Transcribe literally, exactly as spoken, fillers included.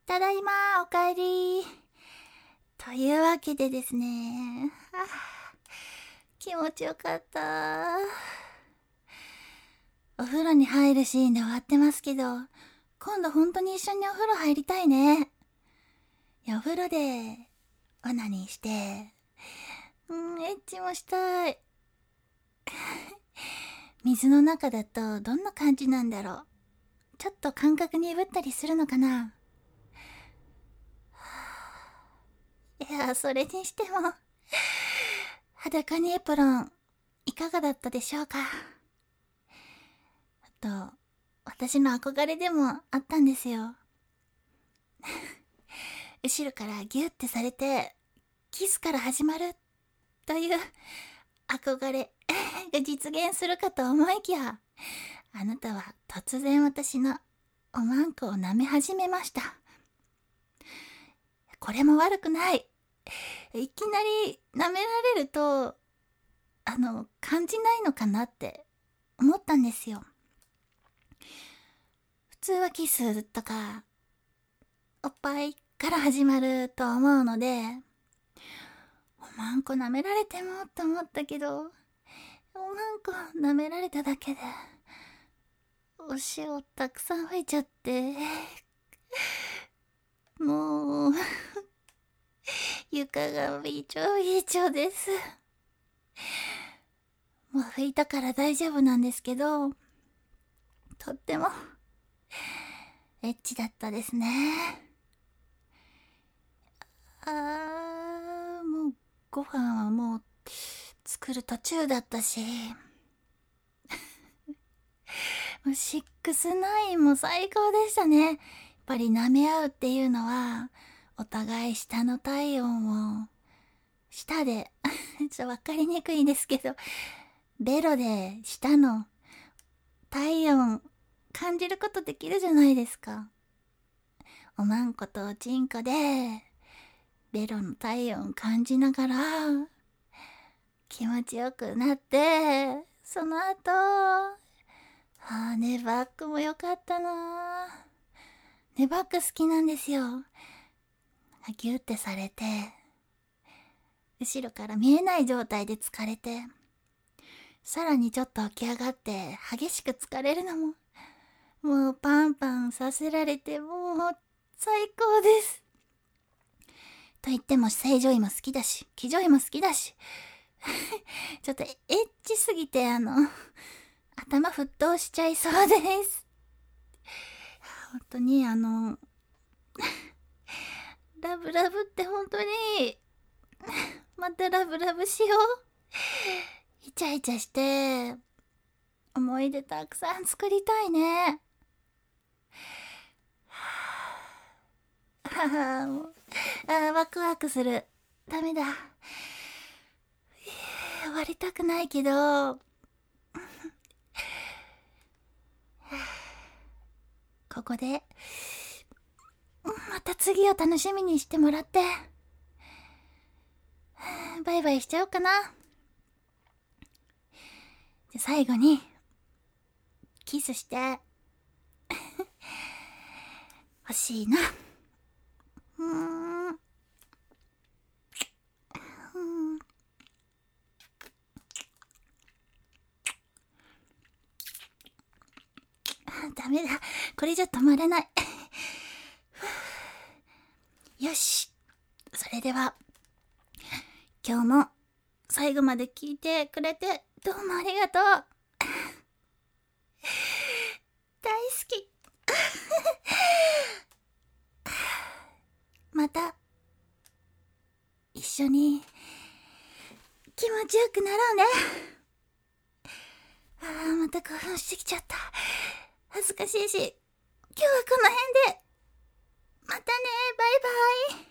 ただいま、おかえり。というわけでですね、あ気持ちよかった。お風呂に入るシーンで終わってますけど、今度本当に一緒にお風呂入りたいね。いや、お風呂でオナニーして、うん、エッチもしたい。水の中だとどんな感じなんだろう。ちょっと感覚鈍ったりするのかな。いや、それにしても、裸にエプロン、いかがだったでしょうか。あと、私の憧れでもあったんですよ。後ろからギュッてされて、キスから始まるという憧れが実現するかと思いきや、あなたは突然私のおまんこを舐め始めました。これも悪くない。いきなり舐められると、あの、感じないのかなって思ったんですよ。普通はキスとか、おっぱいから始まると思うので、おまんこ舐められてもと思ったけど、おまんこ舐められただけで、お塩たくさん吹いちゃって、もう、床がびちょびちょです。もう拭いたから大丈夫なんですけど、とっても、エッチだったですね。あー、もう、ご飯はもう、作る途中だったし、もうシックスナインも最高でしたね。やっぱり舐め合うっていうのは、お互い下の体温を、舌で、ちょっとわかりにくいですけど、ベロで舌の体温感じることできるじゃないですか。おまんことおちんこで、ベロの体温感じながら、気持ちよくなって、その後、あー、ネバックも良かったな。ネバック好きなんですよ。ギュッてされて、後ろから見えない状態で疲れて、さらにちょっと起き上がって激しく疲れるのも、もうパンパンさせられて、もう最高です。と言っても正常位も好きだし、騎乗位も好きだし、ちょっとエッチすぎてあの、頭沸騰しちゃいそうです。本当にあの、ラブラブって本当に、またラブラブしよう。イチャイチャして、思い出たくさん作りたいね。ははもうあーワクワクする。ダメだ。終わりたくないけど、ここで、また次を楽しみにしてもらって、バイバイしちゃおうかな。じゃ最後に、キスして、欲しいな。うーん。うん。ダメだ。これじゃ止まらない。よし。それでは、今日も最後まで聞いてくれてどうもありがとう。大好き。また、一緒に気持ちよくなろうね。あー、また興奮してきちゃった。恥ずかしいし、今日はこの辺で。またね、バイバイ。